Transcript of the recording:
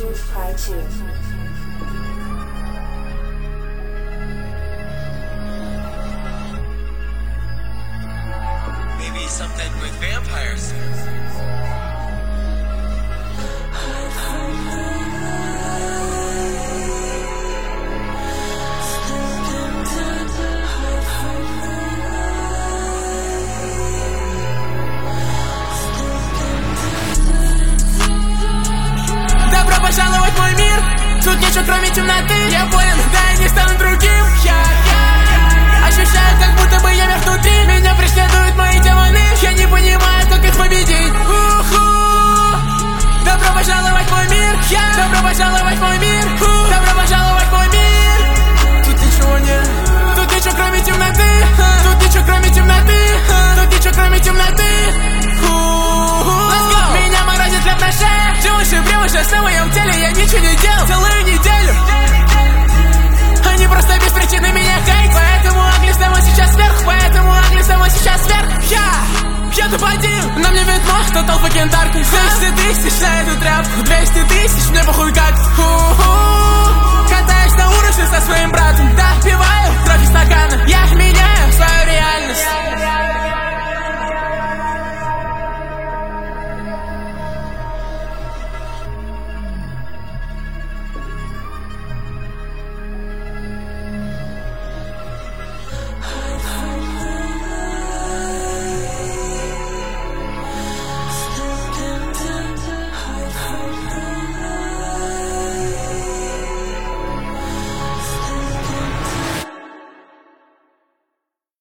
Truth Part 2. Maybe something with vampires. Добро пожаловать в мой мир. Тут ничего кроме темноты. Я болен, да и не стану другим. Я ощущаю, как будто бы я мертв внутри. Меня преследуют мои демоны. Я не понимаю, как их победить. Добро пожаловать в мой мир. Добро пожаловать в мой мир. Добро пожаловать в мой мир. Тут ничего нет. Тут ничего кроме темноты. Тут ничего кроме темноты. Тут ничего кроме темноты. Let's go. Меня морозит хлеб на шее. Все выше превыше в моем теле. Я ничего не делал целую неделю. Они просто без причины меня хейт. Поэтому Агли снова сейчас вверх. Поэтому Агли снова сейчас вверх. Я топ-1, на мне видно, что толпа кентарк. 200 тысяч на эту тряпку, 200 тысяч, мне похуй как.